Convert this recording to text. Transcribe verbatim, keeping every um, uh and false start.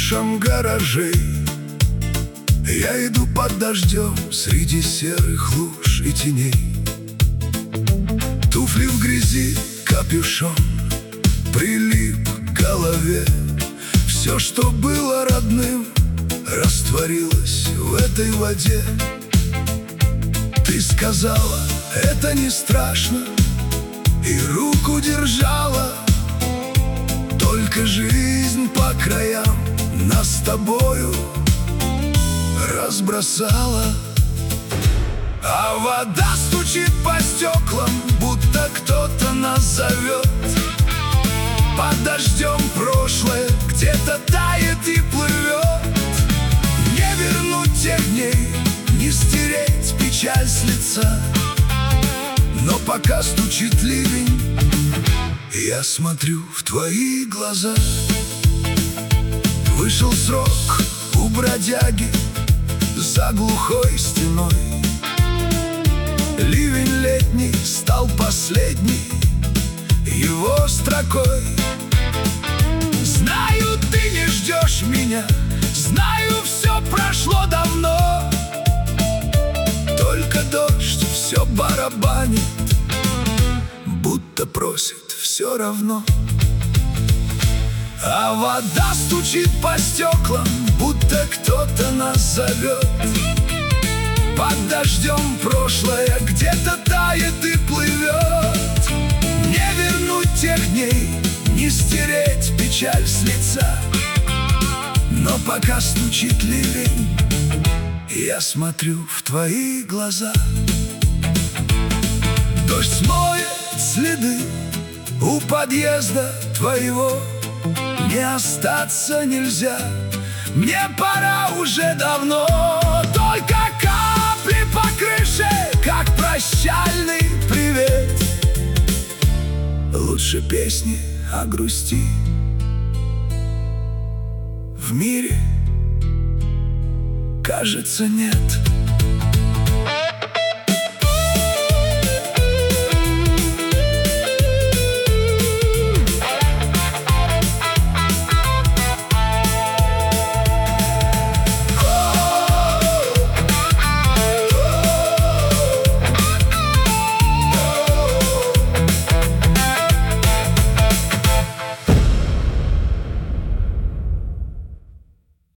крышам гаражей. Я иду под дождем среди серых луж и теней. Туфли в грязи, капюшон прилип к голове. Все, что было родным, растворилось в этой воде. Ты сказала, это не страшно, и руку держала. Только жизнь по краям нас с тобою разбросала. А вода стучит по стеклам, будто кто-то нас зовет. Под дождем прошлое где-то тает и плывет. Не вернуть тех дней, не стереть печаль с лица. Но пока стучит ливень, я смотрю в твои глаза. Вышел срок у бродяги за глухой стеной. Ливень летний стал последней его строкой. Знаю, ты не ждешь меня, знаю, все прошло давно. Только дождь все барабанит, будто просит все равно. А вода стучит по стеклам, будто кто-то нас зовет. Под дождем прошлое где-то тает и плывет. Не вернуть тех дней, не стереть печаль с лица. Но пока стучит ливень, я смотрю в твои глаза. Дождь смоет следы у подъезда твоего. Не остаться нельзя, мне пора уже давно. Только капли по крыше, как прощальный привет. Лучше песни о грусти в мире, кажется, нет.